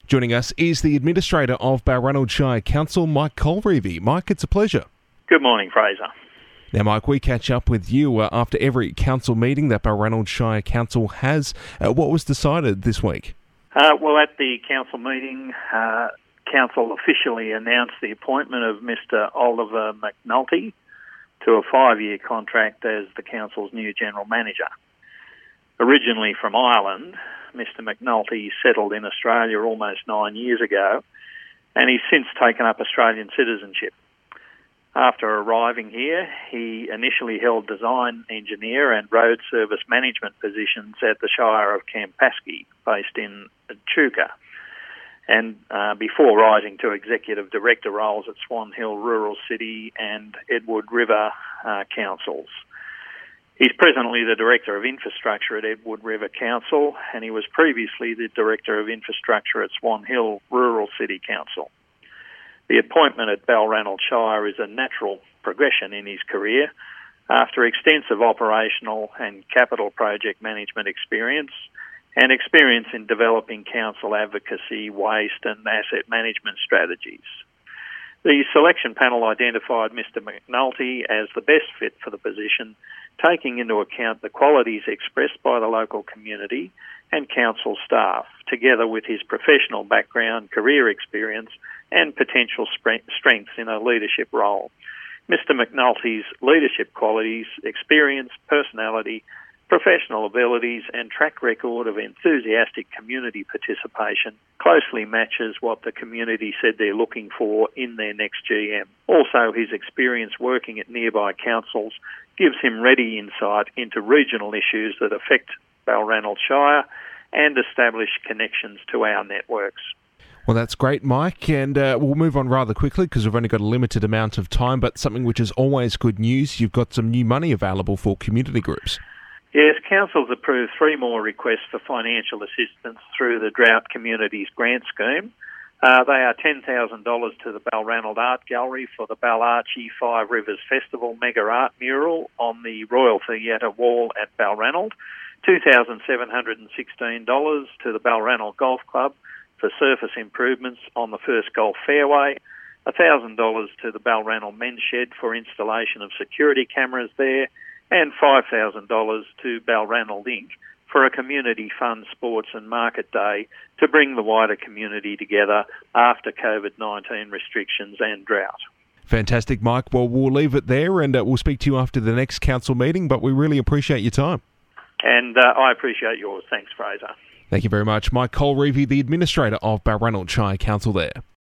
Joining us is the Administrator of Balranald Shire Council, Mike Colreevy. Mike, it's a pleasure. Good morning, Fraser. Now, Mike, we catch up with you after every council meeting that Balranald Shire Council has. What was decided this week? Well, at the council meeting, council officially announced the appointment of Mr Oliver McNulty to a 5-year contract as the council's new General Manager. Originally from Ireland, Mr McNulty settled in Australia almost 9 years ago, and he's since taken up Australian citizenship. After arriving here, he initially held design engineer and road service management positions at the Shire of Campaspe, based in Echuca, and before rising to executive director roles at Swan Hill Rural City and Edward River councils. He's presently the Director of Infrastructure at Edward River Council, and he was previously the Director of Infrastructure at Swan Hill Rural City Council. The appointment at Balranald Shire is a natural progression in his career after extensive operational and capital project management experience and experience in developing council advocacy, waste and asset management strategies. The selection panel identified Mr McNulty as the best fit for the position, taking into account the qualities expressed by the local community and council staff, together with his professional background, career experience and potential strengths in a leadership role. Mr McNulty's leadership qualities, experience, personality, professional abilities and track record of enthusiastic community participation closely matches what the community said they're looking for in their next GM. Also, his experience working at nearby councils gives him ready insight into regional issues that affect Balranald Shire and establish connections to our networks. Well, that's great, Mike, and we'll move on rather quickly because we've only got a limited amount of time, but something which is always good news, you've got some new money available for community groups. Yes, Council's approved 3 more requests for financial assistance through the Drought Communities Grant Scheme. They are $10,000 to the Balranald Art Gallery for the Balarchi Five Rivers Festival Mega Art Mural on the Royal Theatre Wall at Balranald, $2,716 to the Balranald Golf Club for surface improvements on the first golf fairway, $1,000 to the Balranald Men's Shed for installation of security cameras there, and $5,000 to Balranald Inc. for a community fun sports and market day to bring the wider community together after COVID-19 restrictions and drought. Fantastic, Mike. Well, we'll leave it there and we'll speak to you after the next council meeting, but we really appreciate your time. And I appreciate yours. Thanks, Fraser. Thank you very much. Mike Colreevy, the Administrator of Balranald Shire Council there.